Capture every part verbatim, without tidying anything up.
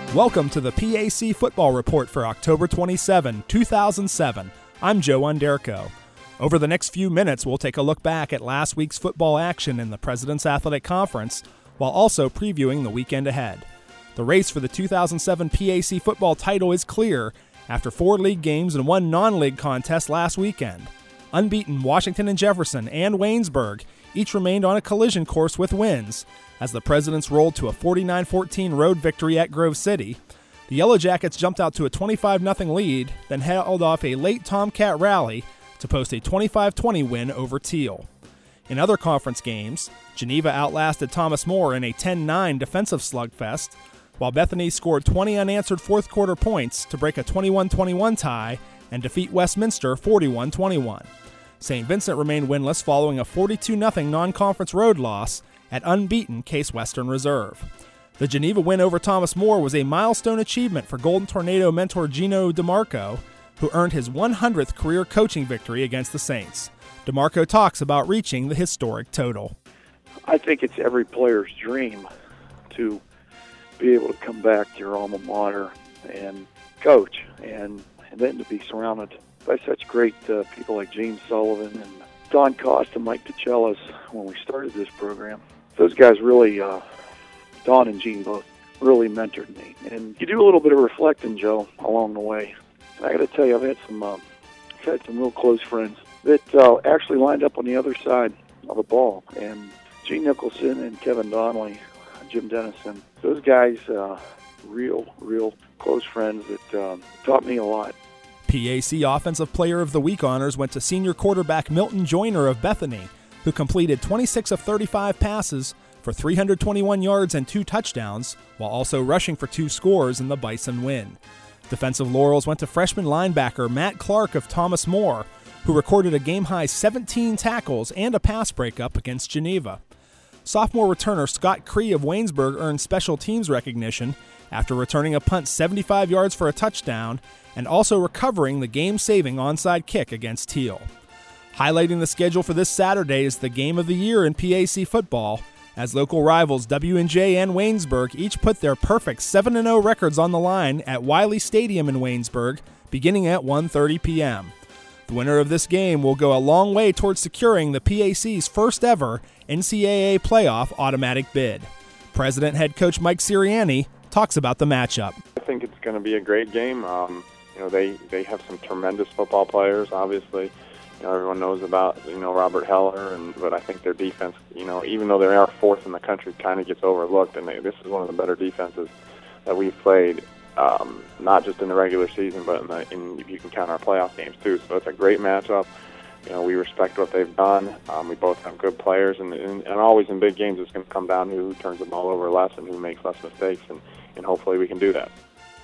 Welcome to the P A C Football Report for October twenty-seventh, two thousand seven. I'm Joe Underko. Over the next few minutes, we'll take a look back at last week's football action in the President's Athletic Conference, while also previewing the weekend ahead. The race for the two thousand seven P A C football title is clear after four league games and one non-league contest last weekend. Unbeaten Washington and Jefferson and Waynesburg each remained on a collision course with wins, as the Presidents rolled to a forty-nine fourteen road victory at Grove City. The Yellow Jackets jumped out to a twenty-five nothing lead, then held off a late Tomcat rally to post a twenty-five twenty win over Teal. In other conference games, Geneva outlasted Thomas More in a ten nine defensive slugfest, while Bethany scored twenty unanswered fourth quarter points to break a twenty-one twenty-one tie and defeat Westminster forty-one twenty-one. Saint Vincent remained winless following a forty-two nothing non-conference road loss at unbeaten Case Western Reserve. The Geneva win over Thomas More was a milestone achievement for Golden Tornado mentor Gino DeMarco, who earned his one hundredth career coaching victory against the Saints. DeMarco talks about reaching the historic total. I think it's every player's dream to be able to come back to your alma mater and coach, and, and then to be surrounded by such great uh, people like Gene Sullivan and Don Costa, Mike DeCellis, when we started this program. Those guys really, uh, Don and Gene both, really mentored me. And you do a little bit of reflecting, Joe, along the way. And I got to tell you, I've had some, uh, I've had some real close friends that uh, actually lined up on the other side of the ball. And Gene Nicholson and Kevin Donnelly, Jim Dennison, those guys, uh, real, real close friends that um, taught me a lot. P A C Offensive Player of the Week honors went to senior quarterback Milton Joyner of Bethany, who completed twenty-six of thirty-five passes for three hundred twenty-one yards and two touchdowns, while also rushing for two scores in the Bison win. Defensive laurels went to freshman linebacker Matt Clark of Thomas More, who recorded a game-high seventeen tackles and a pass breakup against Geneva. Sophomore returner Scott Cree of Waynesburg earned special teams recognition after returning a punt seventy-five yards for a touchdown and also recovering the game-saving onside kick against Teal. Highlighting the schedule for this Saturday is the game of the year in P A C football, as local rivals W and J and Waynesburg each put their perfect seven and oh records on the line at Wiley Stadium in Waynesburg, beginning at one thirty p.m. The winner of this game will go a long way towards securing the P A C's first ever N C double A playoff automatic bid. President head coach Mike Sirianni talks about the matchup. I think it's going to be a great game. Um, you know, they, they have some tremendous football players, obviously. You know, everyone knows about, you know, Robert Heller, and but I think their defense, you know, even though they are fourth in the country, kind of gets overlooked, and they, this is one of the better defenses that we've played, um, not just in the regular season, but in, the, in if you can count our playoff games too. So it's a great matchup. You know, we respect what they've done. Um, we both have good players, and, and, and always in big games, it's going to come down to who turns the ball over less and who makes less mistakes, and, and hopefully we can do that.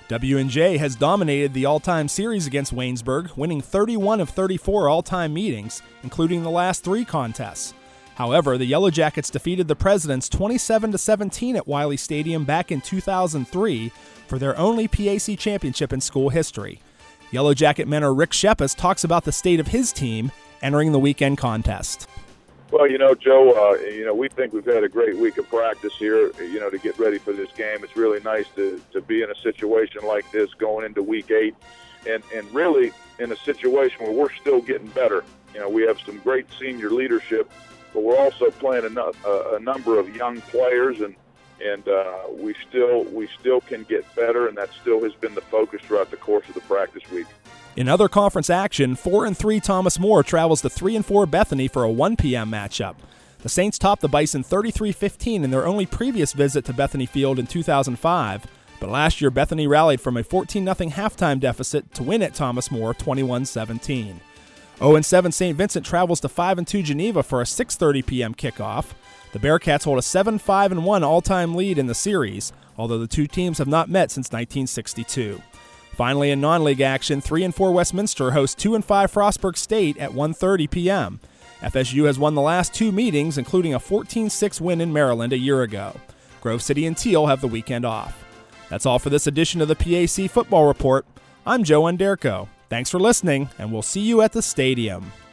W and J has dominated the all-time series against Waynesburg, winning thirty-one of thirty-four all-time meetings, including the last three contests. However, the Yellow Jackets defeated the Presidents twenty-seven to seventeen at Wiley Stadium back in two thousand three for their only P A C championship in school history. Yellow Jacket mentor Rick Shepis talks about the state of his team entering the weekend contest. Well, you know, Joe, uh, you know, we think we've had a great week of practice here, you know, to get ready for this game. It's really nice to, to be in a situation like this going into week eight and, and really in a situation where we're still getting better. You know, we have some great senior leadership, but we're also playing a, a, a number of young players, and and uh, we still we still can get better, and that still has been the focus throughout the course of the practice week. In other conference action, four and three Thomas More travels to three and four Bethany for a one p.m. matchup. The Saints topped the Bison thirty-three fifteen in their only previous visit to Bethany Field in two thousand five, but last year Bethany rallied from a fourteen nothing halftime deficit to win at Thomas More twenty-one seventeen. oh and seven Saint Vincent travels to five and two Geneva for a six thirty p.m. kickoff. The Bearcats hold a seven five one all-time lead in the series, although the two teams have not met since nineteen sixty-two. Finally, in non-league action, three and four Westminster hosts two and five Frostburg State at one thirty p.m. F S U has won the last two meetings, including a fourteen six win in Maryland a year ago. Grove City and Teal have the weekend off. That's all for this edition of the P A C Football Report. I'm Joe Underko. Thanks for listening, and we'll see you at the stadium.